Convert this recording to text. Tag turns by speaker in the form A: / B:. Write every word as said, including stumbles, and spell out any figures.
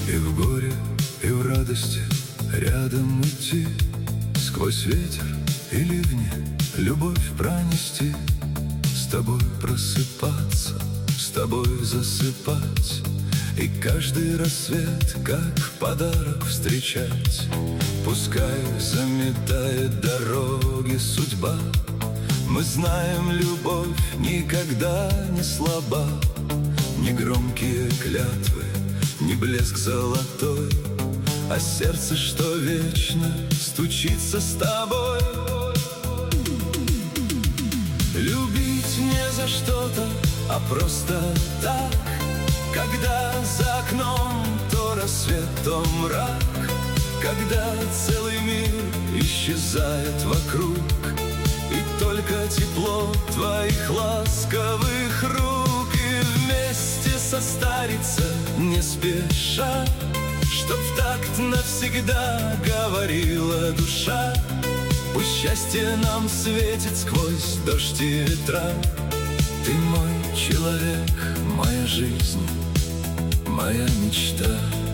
A: И в горе, и в радости рядом идти, сквозь ветер и ливни любовь пронести, с тобой просыпаться, с тобой засыпать, и каждый рассвет как подарок встречать. Пускай заметает дороги судьба, мы знаем, любовь никогда не слаба. Ни громкие клятвы, ни блеск золотой, а сердце, что вечно стучится с тобой. Любить не за что-то, а просто так, когда за окном то рассвет, то мрак, когда целый мир исчезает вокруг, и только тепло твоих ласковых рук. И вместе состариться не спеша, чтоб в такт навсегда говорила душа. Пусть счастье нам светит сквозь дождь и ветра. Ты мой человек, моя жизнь, моя мечта.